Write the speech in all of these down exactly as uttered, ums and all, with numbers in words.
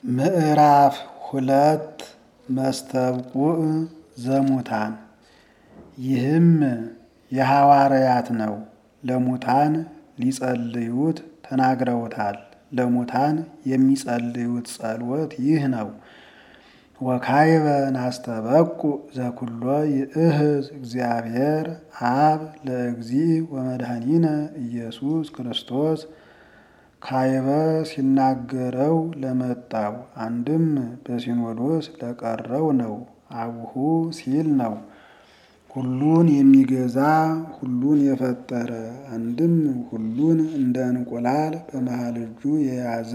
ምዕራፍ ሁለት መስተብቁዕ ዘሙታን። ይህም የሐዋርያት ነው። ለሙታን ሊጸልዩት ተናግረውታል። ለሙታን የሚጸልዩት ጸሎት ይህ ነው። ወካይበ ናስተበቁዕ ዘኩሎ ይእህዝ እግዚአብሔር አብ ለእግዚእ ወመድኃኒነ ኢየሱስ ክርስቶስ። ካይበ ሲናገረው ለመጣው አንድም በሲኖዶስ ለቀረው ነው። አቡሁ ሲል ነው። ሁሉን የሚገዛ ሁሉን የፈጠረ አንድም ሁሉን እንደ እንቁላል በመሃል እጁ የያዘ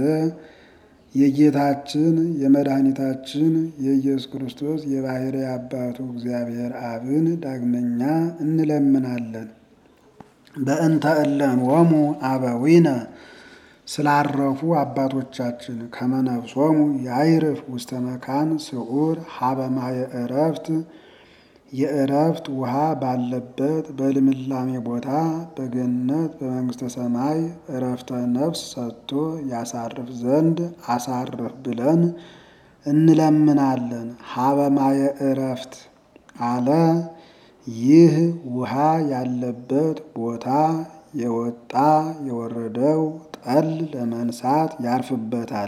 የጌታችን የመድኃኒታችን የኢየሱስ ክርስቶስ የባሕርይ አባቱ እግዚአብሔር አብን ዳግመኛ እንለምናለን። በእንተ እለንወሙ አበዊነ ስላረፉ አባቶቻችን ከመ ነፍሶሙ ያዕርፍ ውስተ መካን ስዑር ሀበ ማየ ዕረፍት የዕረፍት ውሃ ባለበት በልምላሜ ቦታ በገነት በመንግሥተ ሰማይ ዕረፍተ ነፍስ ሰጥቶ ያሳርፍ ዘንድ አሳርፍ ብለን እንለምናለን። ሀበ ማየ ዕረፍት አለ። ይህ ውሃ ያለበት ቦታ የወጣ የወረደው ጠል ለመንሳት ያርፍበታል።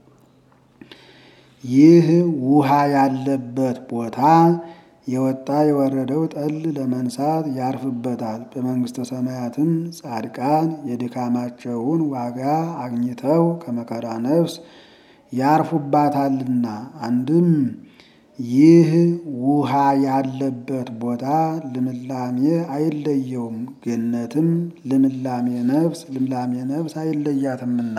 ይህ ውሃ ያለበት ቦታ የወጣ የወረደው ጠል ለመንሳት ያርፍበታል። በመንግሥተ ሰማያትም ጻድቃን የድካማቸውን ዋጋ አግኝተው ከመከራ ነፍስ ያርፉባታልና። አንድም ይህ ውሃ ያለበት ቦታ ልምላሜ አይለየውም፣ ገነትም ልምላሜ ነፍስ ልምላሜ ነፍስ አይለያትምና።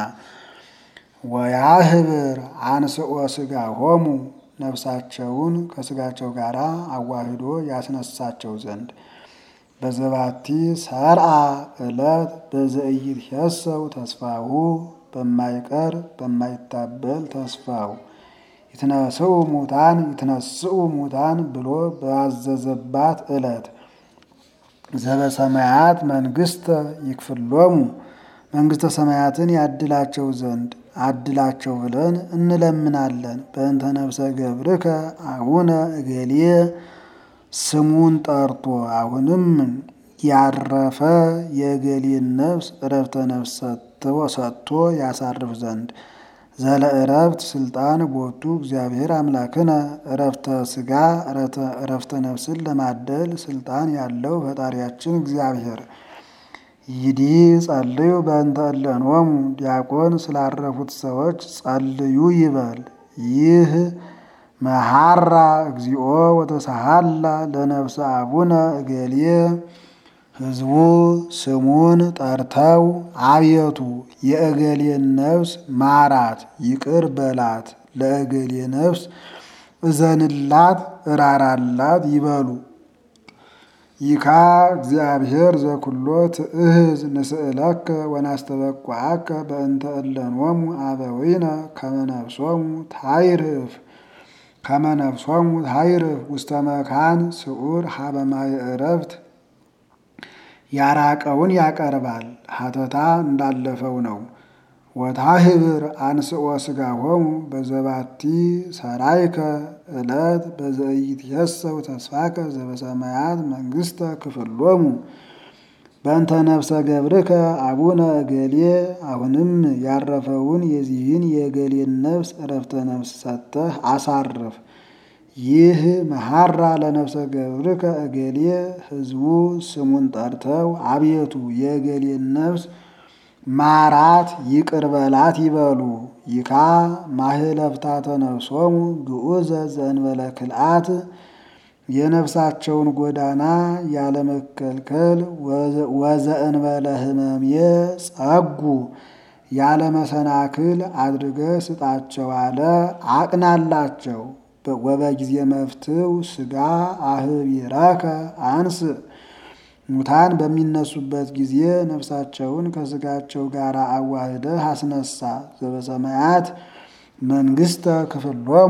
ወያህብር አንስኦ ሥጋሆሙ ነፍሳቸውን ከሥጋቸው ጋር አዋህዶ ያስነሳቸው ዘንድ በዘባቲ ሰርአ ዕለት በዘኢይትሐሰው ተስፋሁ በማይቀር በማይታበል ተስፋው ይትነስኡ ሙታን ይትነስኡ ሙታን ብሎ ባዘዘባት ዕለት ዘበሰማያት መንግሥተ ይክፍሎሙ መንግሥተ ሰማያትን ያድላቸው ዘንድ አድላቸው ብለን እንለምናለን። በእንተ ነፍሰ ገብርከ አቡነ እገሌ ስሙን ጠርቶ አሁንም ያረፈ የእገሌን ነፍስ ዕረፍተ ነፍስ ሰጥቶ ያሳርፍ ዘንድ ዘለ ዕረፍት ስልጣን ቦቱ እግዚአብሔር አምላክነ ዕረፍተ ሥጋ ዕረፍተ ነፍስን ለማደል ስልጣን ያለው ፈጣሪያችን እግዚአብሔር። ይዲ ጸልዩ በእንተ እለንወሙ ዲያቆን ስላረፉት ሰዎች ጸልዩ ይበል። ይህ መሐራ እግዚኦ ወተሳሃላ ለነፍሰ አቡነ እገሌ ሕዝቡ ስሙን ጠርተው አቤቱ የእገሌን ነፍስ ማራት ይቅር በላት፣ ለእገሌ ነፍስ እዘንላት እራራላት ይበሉ። ይካ እግዚአብሔር ዘኩሎ ትእህዝ ንስእለከ ወናስተበቁዓከ በእንተ እለንወሙ አበዊነ ከመ ነፍሶሙ ታይርፍ ከመ ነፍሶሙ ታይርፍ ውስተ መካን ስዑር ሀበ ማየ ዕረፍት። ያራቀውን ያቀርባል፣ ሀተታ እንዳለፈው ነው። ወታህብር አንስኦ ሥጋሆሙ በዘባቲ ሰራይከ ዕለት በዘኢይትሐሰው ተስፋከ ዘበሰማያት መንግሥተ ክፍሎሙ በእንተ ነፍሰ ገብርከ አቡነ እገሌ። አሁንም ያረፈውን የዚህን የእገሌን ነፍስ ዕረፍተ ነፍስ ሰጥተህ አሳርፍ። ይህ መሐራ ለነፍሰ ገብርከ እገሌ ሕዝቡ ስሙን ጠርተው አቤቱ የእገሌን ነፍስ ማራት ይቅር በላት ይበሉ። ይካ ማህለፍታተ ነፍሶሙ ግዑዘ ዘእንበለ ክልአት የነፍሳቸውን ጎዳና ያለመከልከል ወዘእንበለ ሕመሜ ጸጉ ያለመሰናክል አድርገ ስጣቸው አለ አቅናላቸው። ወበጊዜ መፍትው ሥጋ አህቢረከ አንስ ሙታን በሚነሱበት ጊዜ ነፍሳቸውን ከሥጋቸው ጋር አዋህደህ አስነሳ። ዘበሰማያት መንግሥተ ክፍሎሙ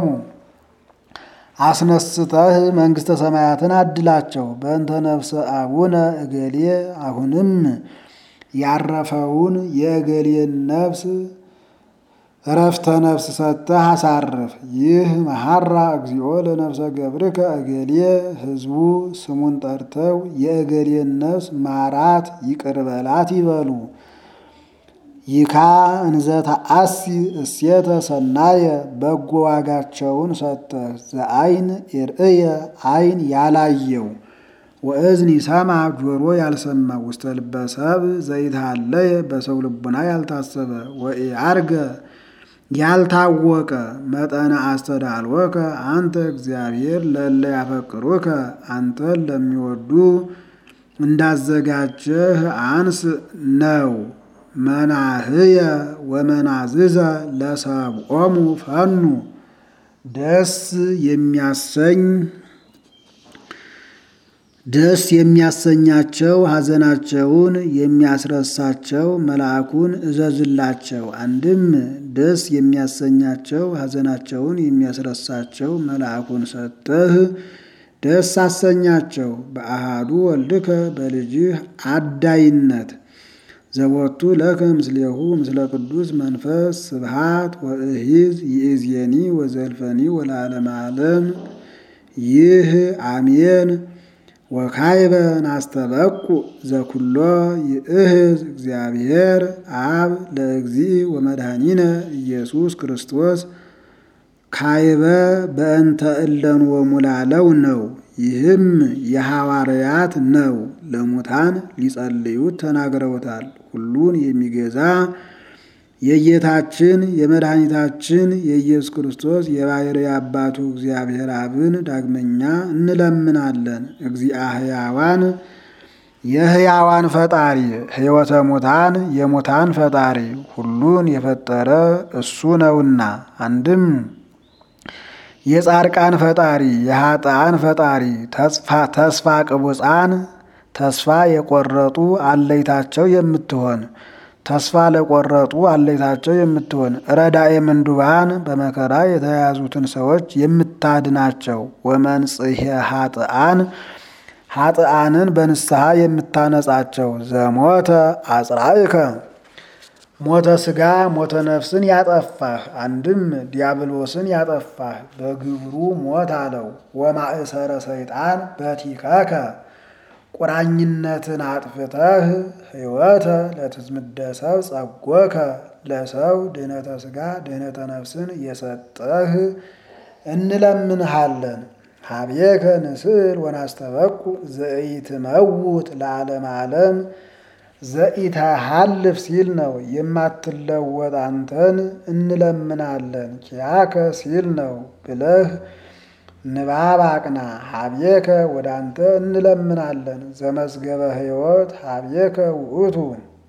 አስነስተህ መንግሥተ ሰማያትን አድላቸው። በእንተ ነፍሰ አቡነ እገሌ አሁንም ያረፈውን የእገሌን ነፍስ እረፍተ ነፍስ ሰጥተህ አሳርፍ። ይህ መሐራ እግዚኦ ለነፍሰ ገብርከ እገሌ ሕዝቡ ስሙን ጠርተው የእገሌን ነፍስ ማራት ይቅር በላት ይበሉ። ይካ እንዘተ አሲ እሴተ ሰናየ በጎ ዋጋቸውን ሰጠህ። ዘአይን ኢርእየ አይን ያላየው ወእዝኒ ሰማ ጆሮ ያልሰማው ውስተ ልበ ሰብእ ዘይትሃለየ በሰው ልቡና ያልታሰበ ወኢዐርገ ያልታወቀ መጠነ አስተዳልወከ አንተ እግዚአብሔር ለእለ ያፈቅሩከ አንተን ለሚወዱ እንዳዘጋጀህ አንስ ነው። መናህየ ወመናዝዘ ለሰብኦሙ ፈኑ ደስ የሚያሰኝ ደስ የሚያሰኛቸው ሐዘናቸውን የሚያስረሳቸው መልአኩን እዘዝላቸው። አንድም ደስ የሚያሰኛቸው ሐዘናቸውን የሚያስረሳቸው መልአኩን ሰጠህ ደስ አሰኛቸው። በአሃዱ ወልድከ በልጅህ አዳይነት ዘቦቱ ለከ ምስሌሁ ምስለ ቅዱስ መንፈስ ስብሃት ወእሂዝ ይእዜኒ ወዘልፈኒ ወለዓለመ ዓለም። ይህ አሜን። ወካይበ ናስተበቁ ዘኩሎ ይእህዝ እግዚአብሔር አብ ለእግዚእ ወመድኃኒነ ኢየሱስ ክርስቶስ። ካይበ በእንተ እለንወ ሙላለው ነው። ይህም የሐዋርያት ነው። ለሙታን ሊጸልዩት ተናግረውታል። ሁሉን የሚገዛ የጌታችን የመድኃኒታችን የኢየሱስ ክርስቶስ የባሕርይ አባቱ እግዚአብሔር አብን ዳግመኛ እንለምናለን። እግዚአ ሕያዋን የሕያዋን ፈጣሪ ሕይወተ ሙታን የሙታን ፈጣሪ ሁሉን የፈጠረ እሱ ነውና። አንድም የጻድቃን ፈጣሪ የኃጥአን ፈጣሪ ተስፋ ቅቡፃን ተስፋ የቆረጡ አለይታቸው የምትሆን ተስፋ ለቆረጡ አለይታቸው የምትሆን ረዳኤ ምንዱባን በመከራ የተያዙትን ሰዎች የምታድናቸው። ወመንጽሔ ኃጥአን ኃጥአንን በንስሐ የምታነጻቸው። ዘሞተ አጽራእከ ሞተ ሥጋ ሞተ ነፍስን ያጠፋህ አንድም ዲያብሎስን ያጠፋህ በግብሩ ሞት አለው። ወማእሰረ ሰይጣን በቲከከ ቁራኝነትን አጥፍተህ ሕይወተ ለትዝምደሰብ ጸጎከ ለሰው ድህነተ ሥጋ ድህነተ ነፍስን የሰጠህ እንለምንሃለን። ሀቤከ ንስእል ወናስተበቁ ዘኢትመውት ለዓለም ዓለም ዘኢተሃልፍ ሲል ነው። የማትለወጥ አንተን እንለምናለን። ኪያከ ሲል ነው ብለህ ንባብ አቅና። ሀቤከ ወደ አንተ እንለምናለን። ዘመዝገበ ሕይወት ሀቤከ ውእቱ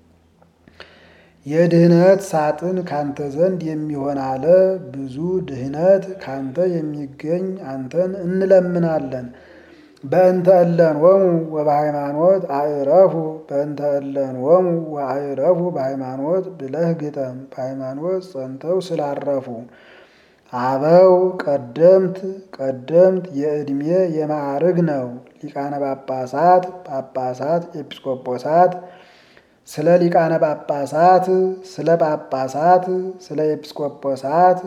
የድህነት ሳጥን ካንተ ዘንድ የሚሆን አለ። ብዙ ድህነት ካንተ የሚገኝ አንተን እንለምናለን። በእንተ እለንወሙ ወበሃይማኖት አዕረፉ በእንተ እለንወሙ ወአዕረፉ በሃይማኖት ብለህ ግጠም። በሃይማኖት ጸንተው ስላረፉ አበው ቀደምት ቀደምት የዕድሜ የማዕርግ ነው። ሊቃነ ጳጳሳት ጳጳሳት ኤጲስቆጶሳት ስለ ሊቃነ ጳጳሳት ስለ ጳጳሳት ስለ ኤጲስቆጶሳት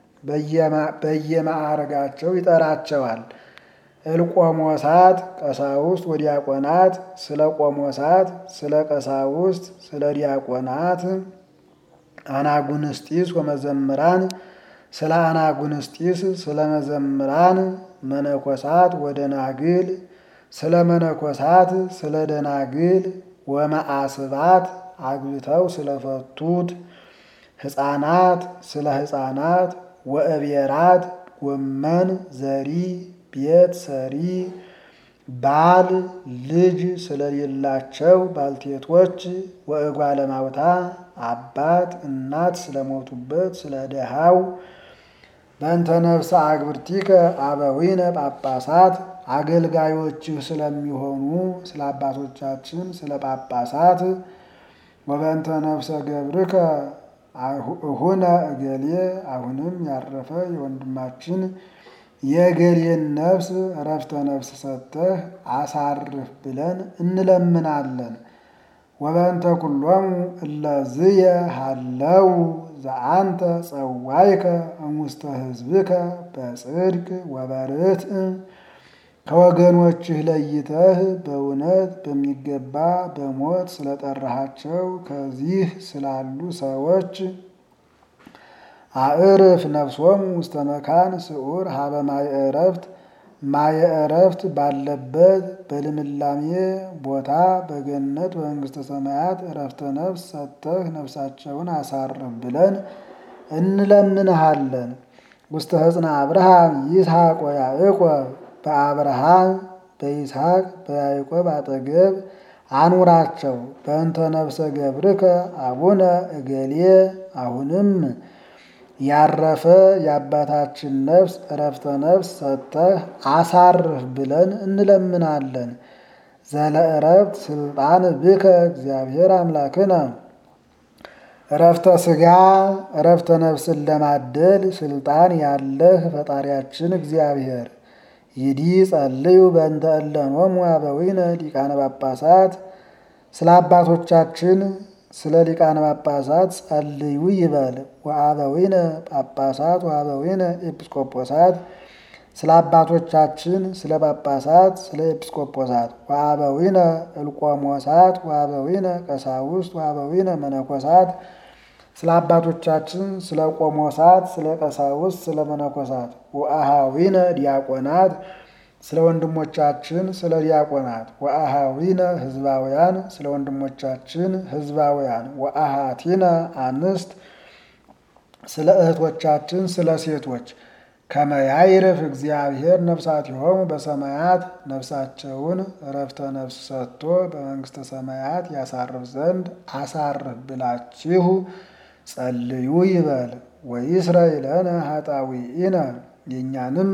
በየማዕርጋቸው ይጠራቸዋል። እልቆሞሳት ቀሳውስት ወዲያቆናት ስለ ቆሞሳት ስለ ቀሳውስት ስለ ዲያቆናት አናጉንስጢስ ወመዘምራን ስለ አናጉንስጢስ ስለ መዘምራን መነኮሳት ወደናግል ስለ መነኮሳት ስለ ደናግል ወመአስባት አግብተው ስለፈቱት ሕፃናት ስለ ሕፃናት ወእብየራት ጎመን ዘሪ ቤት ሰሪ ባል ልጅ ስለሌላቸው ባልቴቶች ወእጓለ ማውታ አባት እናት ስለሞቱበት ስለ ደሃው በእንተ ነፍሰ አግብርቲከ አበዊነ ጳጳሳት አገልጋዮችህ ስለሚሆኑ ስለ አባቶቻችን ስለ ጳጳሳት ወበእንተ ነፍሰ ገብርከ እሁነ እገሌ አሁንም ያረፈ የወንድማችን የእገሌን ነፍስ እረፍተ ነፍስ ሰጥተህ አሳርፍ ብለን እንለምናለን። ወበእንተ ኩሎሙ እለዝየ ሃለው ዘአንተ ጸዋይከ እሙስተ ሕዝብከ በጽድቅ ወበርትዕ ከወገኖችህ ለይተህ በእውነት በሚገባ በሞት ስለጠራሃቸው ከዚህ ስላሉ ሰዎች አዕርፍ ነፍሶሙ ውስተ መካን ስዑር ሀበ ማየ ዕረፍት ማየ ዕረፍት ባለበት በልምላሜ ቦታ በገነት በመንግሥተ ሰማያት ዕረፍተ ነፍስ ሰጥተህ ነፍሳቸውን አሳርፍ ብለን እንለምንሃለን። ውስተ ሕፅነ አብርሃም ይስሐቅ ወያዕቆብ በአብርሃም በይስሐቅ በያዕቆብ አጠገብ አኑራቸው። በእንተ ነፍሰ ገብርከ አቡነ እገሌ አሁንም ያረፈ የአባታችን ነፍስ ዕረፍተ ነፍስ ሰጥተህ አሳርፍ ብለን እንለምናለን። ዘለ ዕረፍት ስልጣን ብከ እግዚአብሔር አምላክነ ዕረፍተ ሥጋ ዕረፍተ ነፍስን ለማደል ስልጣን ያለህ ፈጣሪያችን እግዚአብሔር ይዲ ጸልዩ በእንተ እለኖሙ አበዊነ ሊቃነ ጳጳሳት ስለ አባቶቻችን ስለ ሊቃነ ጳጳሳት ጸልዩ ይበል። ወአበዊነ ጳጳሳት ወአበዊነ ኤጲስቆጶሳት ስለ አባቶቻችን ስለ ጳጳሳት ስለ ኤጲስቆጶሳት ወአበዊነ እልቆሞሳት ወአበዊነ ቀሳውስት ወአበዊነ መነኮሳት ስለ አባቶቻችን ስለ ቆሞሳት ስለ ቀሳውስት ስለ መነኮሳት ወአሃዊነ ዲያቆናት ስለ ወንድሞቻችን ስለ ዲያቆናት ወአሃዊነ ሕዝባውያን ስለ ወንድሞቻችን ሕዝባውያን ወአሃቲነ አንስት ስለ እህቶቻችን ስለ ሴቶች ከመያይርፍ እግዚአብሔር ነፍሳቲሆሙ በሰማያት ነፍሳቸውን ዕረፍተ ነፍስ ሰጥቶ በመንግሥተ ሰማያት ያሳርፍ ዘንድ አሳርፍ ብላችሁ ጸልዩ ይበል። ወይስረይ ለነ ኃጣውኢነ የእኛንም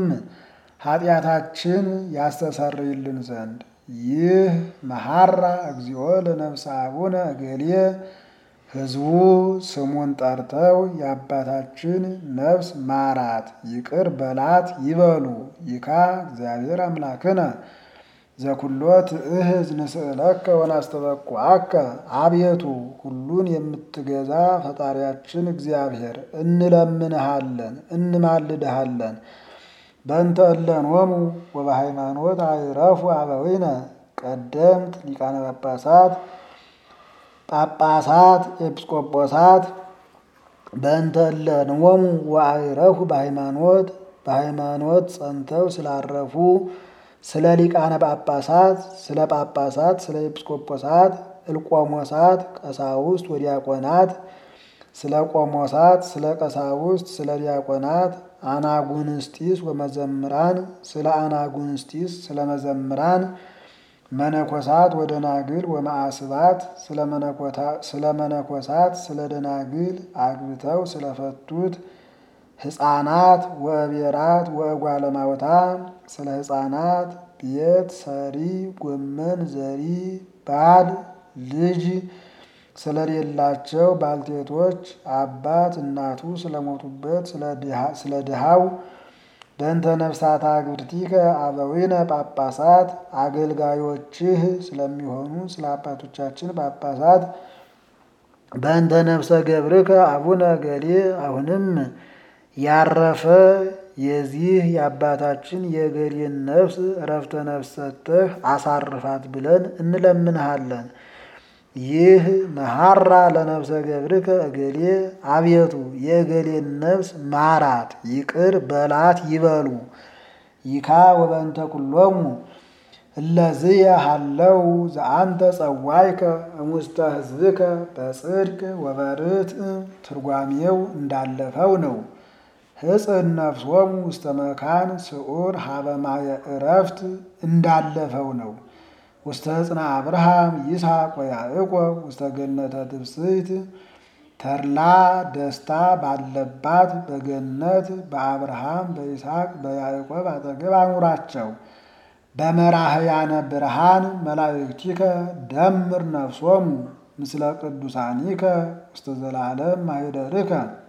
ኃጢአታችን ያስተሰርይልን ዘንድ ይህ መሐራ እግዚኦ ለነፍሰ አቡነ እገሌ ሕዝቡ ስሙን ጠርተው የአባታችን ነፍስ ማራት ይቅር በላት ይበሉ። ይካ እግዚአብሔር አምላክነ ዘኩሎ ትእህዝ ንስእለከ ወናስተበቁዐከ አቤቱ ሁሉን የምትገዛ ፈጣሪያችን እግዚአብሔር እንለምንሃለን እንማልድሃለን። በእንተ እለኖሙ ወበሃይማኖት አይረፉ አበዊነ ቀደምት ሊቃነ ጳጳሳት ጳጳሳት ኤጲስቆጶሳት በእንተ እለኖሙ ወአይረፉ በሃይማኖት በሃይማኖት ጸንተው ስላረፉ ስለ ሊቃነ ጳጳሳት ስለ ጳጳሳት ስለ ኤጲስቆጶሳት እልቆሞሳት ቀሳውስት ወዲያቆናት ስለ ቆሞሳት ስለ ቀሳውስት ስለ ዲያቆናት አናጉንስጢስ ወመዘምራን ስለ አናጉንስጢስ ስለ መዘምራን መነኮሳት ወደናግል ወማዕስባት ስለ መነኮሳት ስለ ደናግል አግብተው ስለፈቱት ሕፃናት ወእቤራት ወእጓለማውታ ስለ ሕፃናት ቤት ሰሪ ጎመን ዘሪ ባል ልጅ ስለሌላቸው ባልቴቶች አባት እናቱ ስለሞቱበት ስለ ድሃው በእንተ ነፍሳት አግብርቲከ አበዊነ ጳጳሳት አገልጋዮችህ ስለሚሆኑ ስለ አባቶቻችን ጳጳሳት በእንተ ነፍሰ ገብርከ አቡነ ገሌ አሁንም ያረፈ የዚህ የአባታችን የገሌን ነፍስ ዕረፍተ ነፍስ ሰጥተህ አሳርፋት ብለን እንለምንሃለን። ይህ መሐራ ለነፍሰ ገብርከ እገሌ አቤቱ የእገሌን ነፍስ ማራት ይቅር በላት ይበሉ። ይካ ወበእንተ ኩሎሙ እለዝየ ሀለው ዘአንተ ጸዋይከ እሙስተ ሕዝብከ በጽድቅ ወበርትዕ ትርጓሜው እንዳለፈው ነው። ሕፅን ነፍሶሙ ውስተ መካን ስዑር ሀበ ማየ ዕረፍት እንዳለፈው ነው። ውስተ ሕፅነ አብርሃም ይስሐቅ ወያዕቆብ ውስተ ገነተ ትብስት ተድላ ደስታ ባለባት በገነት በአብርሃም በይስሐቅ በያዕቆብ አጠገብ አኑራቸው። በመራህያነ ብርሃን መላእክቲከ ደምር ነፍሶሙ ምስለ ቅዱሳኒከ ውስተ ዘላለም ማኅደርከ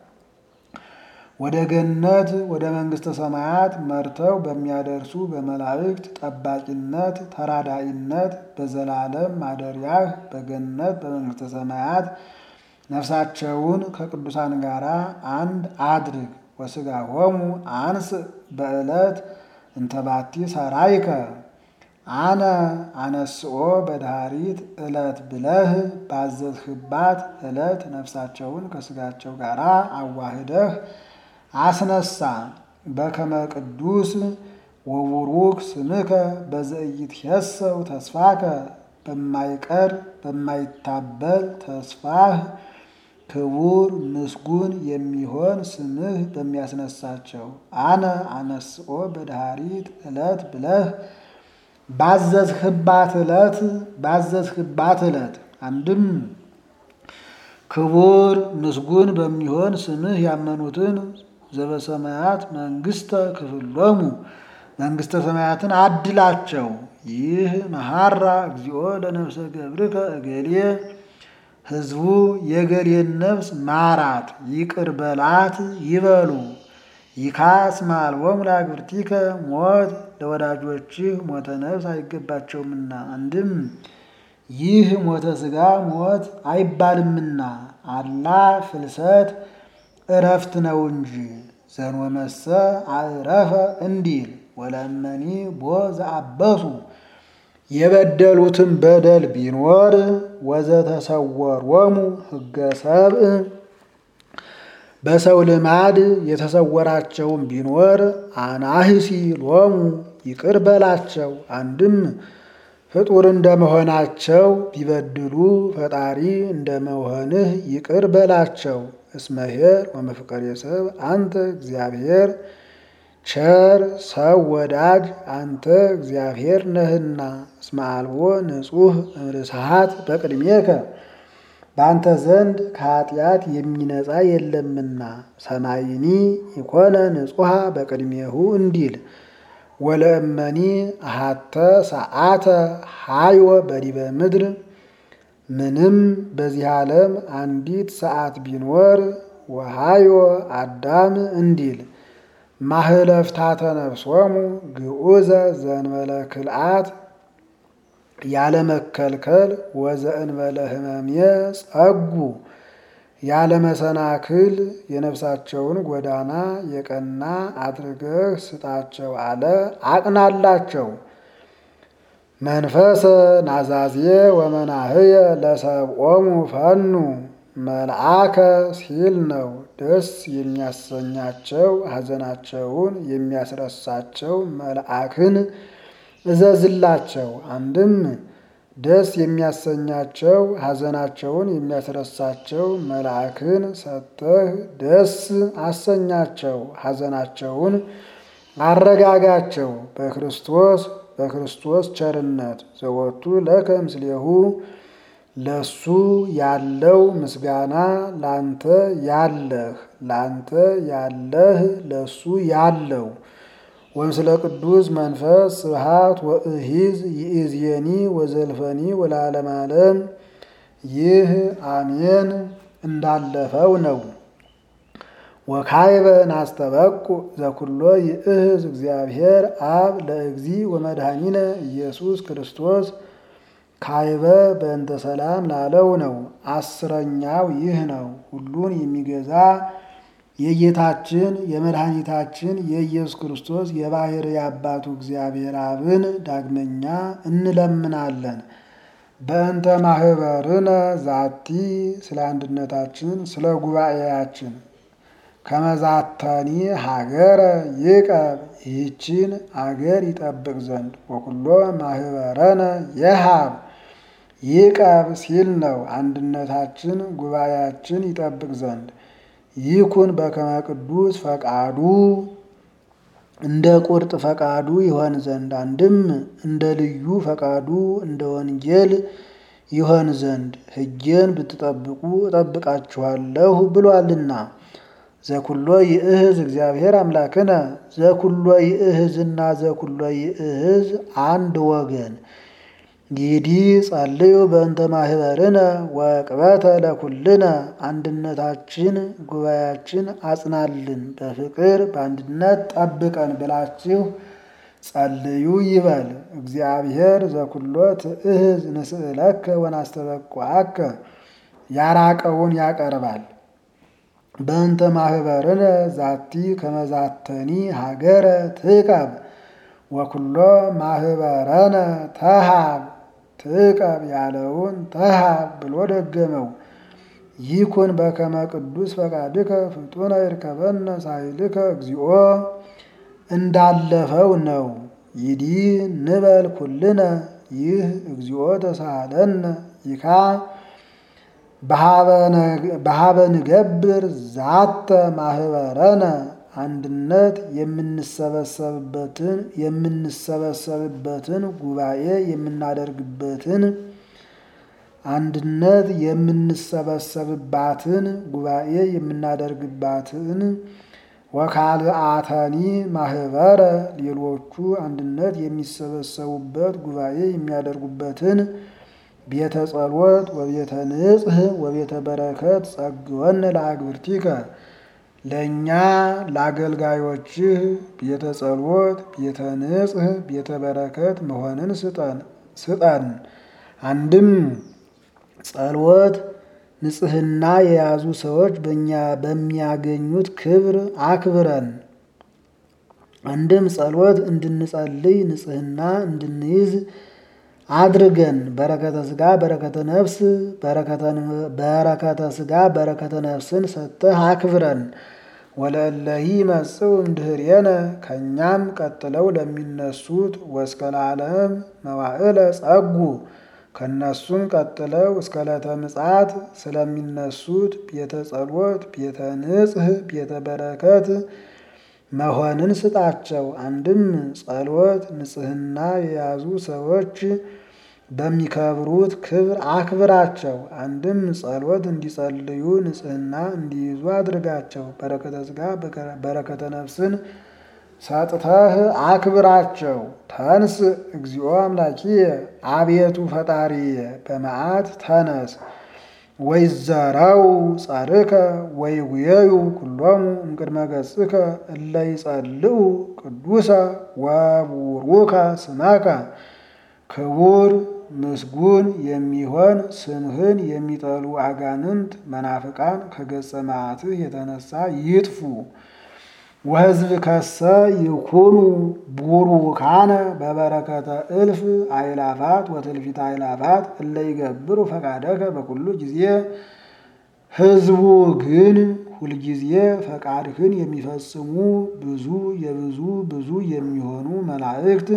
ወደ ገነት ወደ መንግሥተ ሰማያት መርተው በሚያደርሱ በመላእክት ጠባቂነት ተራዳኢነት በዘላለም ማደሪያህ በገነት በመንግሥተ ሰማያት ነፍሳቸውን ከቅዱሳን ጋር አንድ አድርግ። ወሥጋሆሙ አንስ በዕለት እንተባቲ ሰራይከ አነ አነስኦ በዳሪት ዕለት ብለህ ባዘዝህባት ዕለት ነፍሳቸውን ከሥጋቸው ጋር አዋህደህ አስነሳ። በከመ ቅዱስ ወቡሩክ ስምከ በዘኢይትኄሰው ተስፋከ በማይቀር በማይታበል ተስፋህ ክቡር ምስጉን የሚሆን ስምህ በሚያስነሳቸው አነ አነስኦ በዳሪት ዕለት ብለህ ባዘዝህባት ዕለት ባዘዝህባት ዕለት አንድም ክቡር ምስጉን በሚሆን ስምህ ያመኑትን ዘበሰማያት መንግሥተ ክፍሎሙ መንግሥተ ሰማያትን አድላቸው። ይህ መሐራ እግዚኦ ለነፍሰ ገብርከ እገሌ ሕዝቡ የገሌን ነፍስ ማራት ይቅር በላት ይበሉ። ይካስ ማልወሙ ለአግብርቲከ ሞት ለወዳጆችህ ሞተ ነፍስ አይገባቸውምና። አንድም ይህ ሞተ ሥጋ ሞት አይባልምና አላ ፍልሰት እረፍት ነው እንጂ ዘንወመሰ አዕረፈ እንዲል ወለመኒ ቦ ዘአበሱ የበደሉትን በደል ቢኖር ወዘተሰወሮሙ ሕገ ሰብእ በሰው ልማድ የተሰወራቸውን ቢኖር አናህሲ ሎሙ ይቅር በላቸው። አንድም ፍጡር እንደመሆናቸው ቢበድሉ ፈጣሪ እንደመሆንህ ይቅር በላቸው። እስመ ኄር ወመፍቀሬ ሰብእ አንተ እግዚአብሔር ቸር ሰው ወዳጅ አንተ እግዚአብሔር ነህና። እስመ አልቦ ንጹሕ እምርስሃት በቅድሜከ በአንተ ዘንድ ከኃጢአት የሚነጻ የለምና። ሰማይኒ ኢኮነ ንጹሐ በቅድሜሁ እንዲል ወለእመኒ አሃተ ሰዓተ ሃይወ በዲበ ምድር ምንም በዚህ ዓለም አንዲት ሰዓት ቢኖር ወሃዮ አዳም እንዲል ማህለፍታተ ነፍሶሙ ግዑዘ ዘእንበለ ክልአት ያለመከልከል ወዘእንበለ ሕመሜ ጸጉ ያለመሰናክል የነፍሳቸውን ጎዳና የቀና አድርገህ ስጣቸው አለ አቅናላቸው። መንፈሰ ናዛዜ ወመናህየ ለሰብኦሙ ፈኑ መልአከ ሲል ነው። ደስ የሚያሰኛቸው ሐዘናቸውን የሚያስረሳቸው መልአክን እዘዝላቸው። አንድም ደስ የሚያሰኛቸው ሐዘናቸውን የሚያስረሳቸው መልአክን ሰጥተህ ደስ አሰኛቸው፣ ሐዘናቸውን አረጋጋቸው። በክርስቶስ በክርስቶስ ቸርነት ዘወቱ ለከ ምስሌሁ ለሱ ያለው ምስጋና ላንተ ያለህ ላንተ ያለህ ለሱ ያለው ወምስለ ቅዱስ መንፈስ ስብሐት ወእሂዝ ይእዜኒ ወዘልፈኒ ወለዓለመ ዓለም። ይህ አሜን እንዳለፈው ነው። ወካይበ ናስተበቁ ዘኩሎ ይእህዝ እግዚአብሔር አብ ለእግዚ ወመድኃኒነ ኢየሱስ ክርስቶስ ካይበ በእንተ ሰላም ላለው ነው። አስረኛው ይህ ነው። ሁሉን የሚገዛ የጌታችን የመድኃኒታችን የኢየሱስ ክርስቶስ የባሕርይ አባቱ እግዚአብሔር አብን ዳግመኛ እንለምናለን። በእንተ ማህበርነ ዛቲ ስለ አንድነታችን ስለ ጉባኤያችን ከመዛተኒ ሀገረ ይቀብ ይህችን አገር ይጠብቅ ዘንድ ወኩሎ ማህበረነ የሃብ ይቀብ ሲል ነው። አንድነታችን ጉባኤያችን ይጠብቅ ዘንድ ይኩን በከመ ቅዱስ ፈቃዱ እንደ ቁርጥ ፈቃዱ ይሆን ዘንድ አንድም እንደ ልዩ ፈቃዱ እንደ ወንጌል ይሆን ዘንድ ሕጌን ብትጠብቁ እጠብቃችኋለሁ ብሏልና። ዘኩሎ ይእህዝ እግዚአብሔር አምላክነ ዘኩሎ ይእህዝና ዘኩሎ ይእህዝ አንድ ወገን ይዲ ጸልዩ በእንተ ማህበርነ ወቅበተ ለኩልነ አንድነታችን ጉባኤያችን አጽናልን በፍቅር በአንድነት ጠብቀን ብላችሁ ጸልዩ ይበል። እግዚአብሔር ዘኩሎ ትእህዝ ንስእለከ ወናስተበቁዐከ ያራቀውን ያቀርባል። በእንተ ማህበርነ ዛቲ ከመዛተኒ ሀገረ ትቀብ ወኩሎ ማህበረነ ተሃብ ትቀብ ያለውን ተሃብ ብሎ ደገመው። ይኩን በከመ ቅዱስ ፈቃድከ ፍጡነ ይርከበነ ሳይልከ እግዚኦ እንዳለፈው ነው። ይዲ ንበል ኩልነ ይህ እግዚኦ ተሳሃለነ ይካ በሀበ ንገብር ዛተ ማህበረነ አንድነት የምንሰበሰብበትን የምንሰበሰብበትን ጉባኤ የምናደርግበትን አንድነት የምንሰበሰብባትን ጉባኤ የምናደርግባትን ወካልአተኒ ማህበረ ሌሎቹ አንድነት የሚሰበሰቡበት ጉባኤ የሚያደርጉበትን ቤተ ጸሎት ወቤተ ንጽህ ወቤተ በረከት ጸግወን ለአግብርቲከ ለእኛ ለአገልጋዮችህ ቤተ ጸሎት ቤተ ንጽህ ቤተ በረከት መሆንን ስጠን ስጠን። አንድም ጸሎት ንጽህና የያዙ ሰዎች በእኛ በሚያገኙት ክብር አክብረን። አንድም ጸሎት እንድንጸልይ ንጽህና እንድንይዝ አድርገን። በረከተ ስጋ በረከተ ነፍስ በረከተ ስጋ በረከተ ነፍስን ሰጥተህ አክብረን። ወለእለሂ መጽኡ እምድኅሬነ ከእኛም ቀጥለው ለሚነሱት ወእስከ ለዓለም መዋዕለ ጸጉ ከነሱም ቀጥለው እስከ ዕለተ ምጽአት ስለሚነሱት ቤተ ጸሎት ቤተ ንጽህ ቤተ በረከት መሆንን ስጣቸው። አንድም ጸሎት ንጽህና የያዙ ሰዎች በሚከብሩት ክብር አክብራቸው። አንድም ጸሎት እንዲጸልዩ ንጽህና እንዲይዙ አድርጋቸው። በረከተ ስጋ በረከተ ነፍስን ሰጥተህ አክብራቸው። ተንስ እግዚኦ አምላኪየ አቤቱ ፈጣሪየ በመዓት ተነስ። ወይዘረው ጸርከ ወይጉየዩ ኩሎሙ እምቅድመ ገጽከ እለ ይጸልኡ ቅዱሰ ወቡሩከ ስመከ ክቡር ምስጉን የሚሆን ስምህን የሚጠሉ አጋንንት መናፍቃን ከገጸ መዓትህ የተነሳ ይጥፉ። ወሕዝብ ከሰ ይኩኑ ቡሩካነ በበረከተ እልፍ አእላፋት ወትልፊት አእላፋት እለ ይገብሩ ፈቃደከ በኩሉ ጊዜ። ሕዝቡ ግን ሁልጊዜ ፈቃድህን የሚፈጽሙ ብዙ የብዙ ብዙ የሚሆኑ መላእክት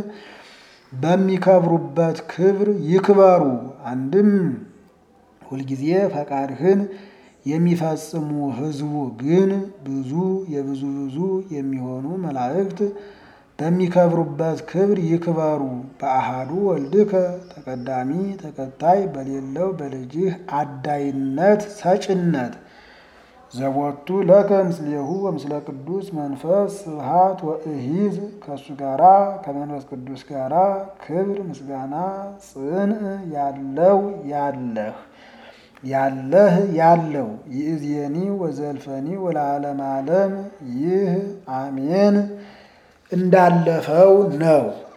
በሚከብሩበት ክብር ይክበሩ። አንድም ሁልጊዜ ፈቃድህን የሚፈጽሙ ሕዝቡ ግን ብዙ የብዙ ብዙ የሚሆኑ መላእክት በሚከብሩበት ክብር ይክበሩ። በአሃዱ ወልድከ ተቀዳሚ ተከታይ በሌለው በልጅህ አዳይነት ሰጭነት ዘቦቱ ለከ ምስሌሁ ወምስለ ቅዱስ መንፈስ ስብሐት ወእሂዝ ከሱ ጋራ ከመንፈስ ቅዱስ ጋራ ክብር ምስጋና ጽንዕ ያለው ያለህ ያለህ ያለው ይእዜኒ ወዘልፈኒ ወለዓለመ ዓለም ይህ አሜን እንዳለፈው ነው።